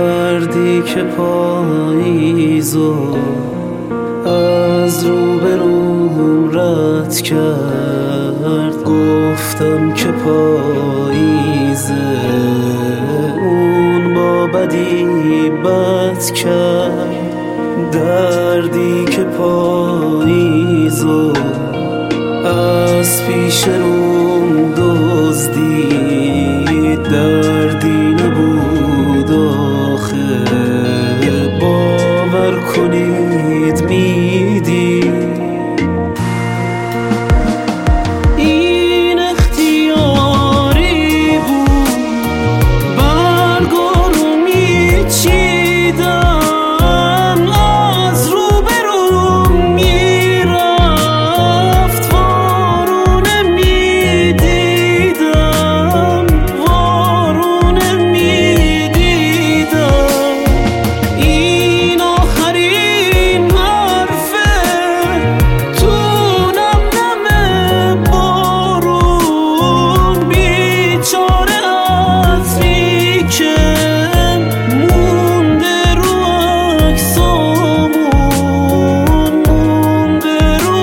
دردی که پاییزو از روبروم رد کرد. گفتم که پاییزه، اون با بدی بد کرد. دردی که پاییزو از پیش روم دزدید، دردی نبود آخه، باور کنید میدید. این اختیاری بود، برگو رو میچیدم، از روبروم میرفت، وارونه میدیدم، وارونه میدیدم. این آخرین حرفه تو نم نم بارون، بیچاره عطری که مونده رو عکسامون، مونده رو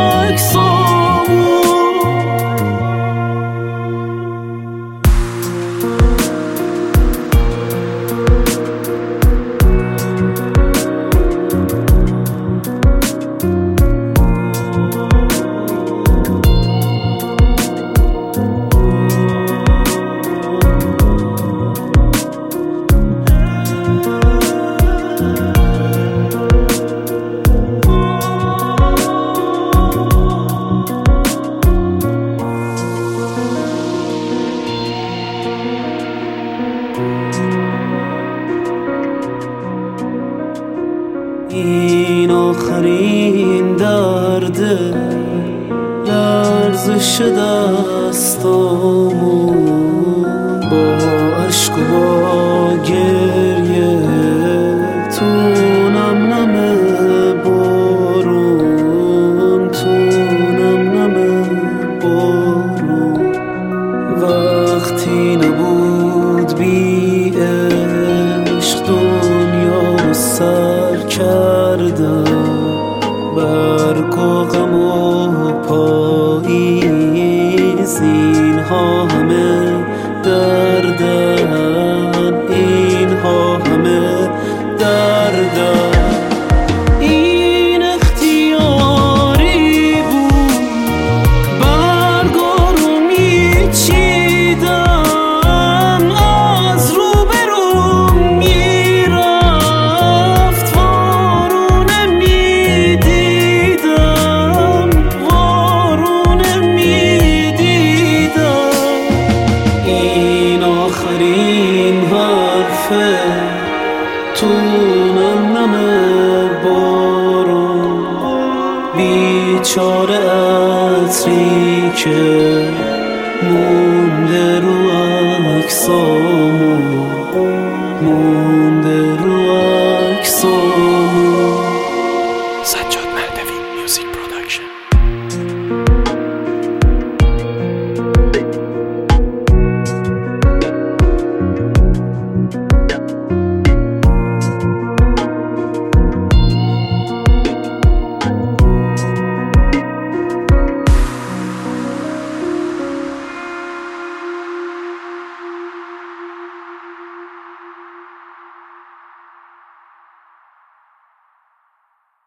این آخرین درده، لرزش دستامون، با عشق و با گریه تو نم نم بارون، تو نم نم بارون. وقتی نبود بی عشق، دنیا رو سر کردم، برگ و غم و پاییز، اینها همه دردن، اینها همه دردن. این اختیاری بود، برگا رو میچیدم، از روبروم میرفت، وارونه میدیدم، وارونه میدیدم. این آخرین حرفه تو نم نم بارون، بیچاره عطری که مونده رو عکسام.